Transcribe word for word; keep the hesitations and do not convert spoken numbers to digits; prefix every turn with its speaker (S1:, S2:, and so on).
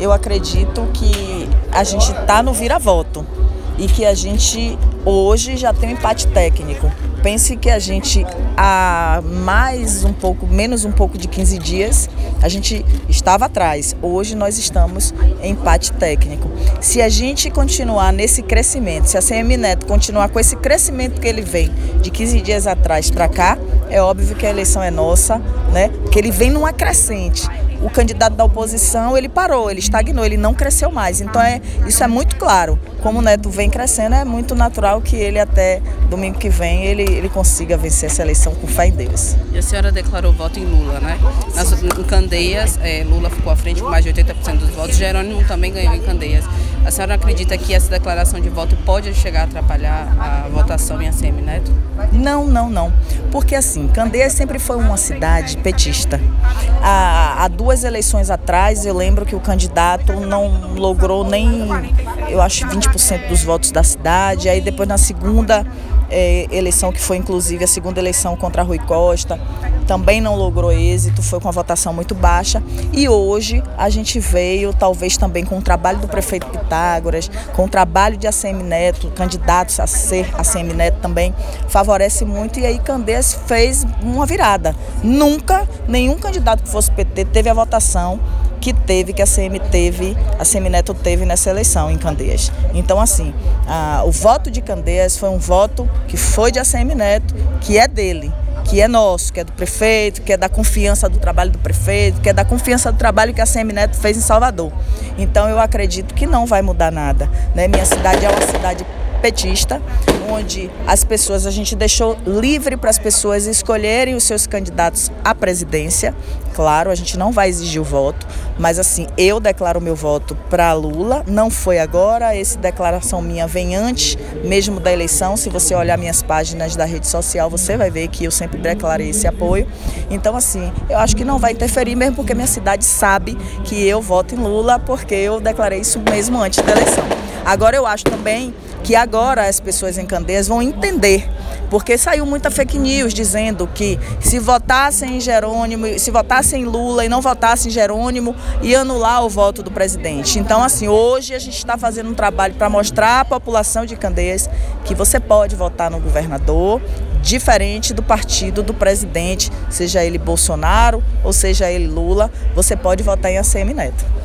S1: eu acredito que a gente está no vira-voto e que a gente hoje já tem um empate técnico. Pense que a gente, há mais um pouco, menos um pouco de quinze dias, a gente estava atrás. Hoje nós estamos em empate técnico. Se a gente continuar nesse crescimento, se a Semineto continuar com esse crescimento que ele vem de quinze dias atrás para cá, é óbvio que a eleição é nossa, né? Porque ele vem numa crescente. O candidato da oposição, ele parou, ele estagnou, ele não cresceu mais. Então, é, isso é muito claro. Como o Neto vem crescendo, é muito natural que ele até domingo que vem, ele, ele consiga vencer essa eleição com fé em Deus.
S2: E a senhora declarou voto em Lula, né? Nas, em Candeias, é, Lula ficou à frente com mais de oitenta por cento dos votos, Jerônimo também ganhou em Candeias. A senhora acredita que essa declaração de voto pode chegar a atrapalhar a votação em A C M Neto?
S1: Não, não, não. Porque assim, Candeias sempre foi uma cidade petista. Há, há duas eleições atrás, eu lembro que o candidato não logrou nem, eu acho, vinte por cento dos votos da cidade. Aí depois na segunda é, eleição, que foi inclusive a segunda eleição contra Rui Costa, também não logrou êxito, foi com uma votação muito baixa. E hoje a gente veio, talvez também com o trabalho do prefeito Pitágoras, com o trabalho de A C M Neto, candidatos a ser A C M Neto também, favorece muito. E aí Candeias fez uma virada. Nunca nenhum candidato que fosse P T teve a votação que teve, que a C M teve, a Semineto teve nessa eleição em Candeias. Então, assim, a, o voto de Candeias foi um voto que foi de A C M Neto, que é dele, que é nosso, que é do prefeito, que é da confiança do trabalho do prefeito, que é da confiança do trabalho que a Semineto fez em Salvador. Então, eu acredito que não vai mudar nada, né? Minha cidade é uma cidade petista, onde as pessoas, a gente deixou livre para as pessoas escolherem os seus candidatos à presidência. Claro, a gente não vai exigir o voto, mas assim, eu declaro meu voto para Lula, não foi agora, essa declaração minha vem antes mesmo da eleição. Se você olhar minhas páginas da rede social, você vai ver que eu sempre declarei esse apoio. Então assim, eu acho que não vai interferir, mesmo porque minha cidade sabe que eu voto em Lula, porque eu declarei isso mesmo antes da eleição. Agora eu acho também que agora as pessoas em Candeias vão entender, porque saiu muita fake news dizendo que se votassem em Jerônimo, se votassem em Lula e não votassem em Jerônimo, ia anular o voto do presidente. Então, assim, hoje a gente está fazendo um trabalho para mostrar à população de Candeias que você pode votar no governador, diferente do partido do presidente, seja ele Bolsonaro ou seja ele Lula, você pode votar em A C M Neto.